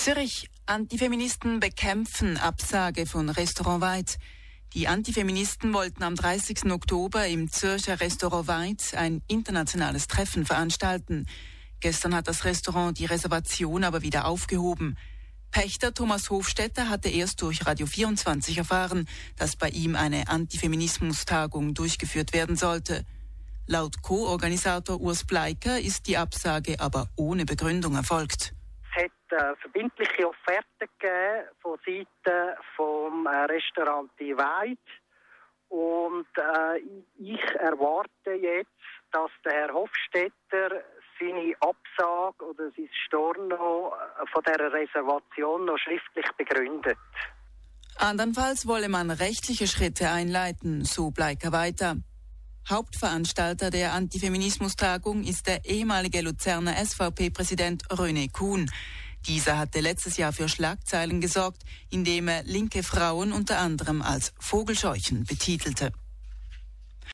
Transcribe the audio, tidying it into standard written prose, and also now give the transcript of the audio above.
Zürich. Antifeministen bekämpfen Absage von Restaurant Weid. Die Antifeministen wollten am 30. Oktober im Zürcher Restaurant Weid ein internationales Treffen veranstalten. Gestern hat das Restaurant die Reservation aber wieder aufgehoben. Pächter Thomas Hofstetter hatte erst durch Radio 24 erfahren, dass bei ihm eine Antifeminismus-Tagung durchgeführt werden sollte. Laut Co-Organisator Urs Bleiker ist die Absage aber ohne Begründung erfolgt. Es hat verbindliche Offerten gegeben von Seiten vom Restaurant Die Weid. Und ich erwarte jetzt, dass der Herr Hofstetter seine Absage oder sein Storno von dieser Reservation noch schriftlich begründet. Andernfalls wolle man rechtliche Schritte einleiten, so Bleiker weiter. Hauptveranstalter der Antifeminismus-Tagung ist der ehemalige Luzerner SVP-Präsident René Kuhn. Dieser hatte letztes Jahr für Schlagzeilen gesorgt, indem er linke Frauen unter anderem als Vogelscheuchen betitelte.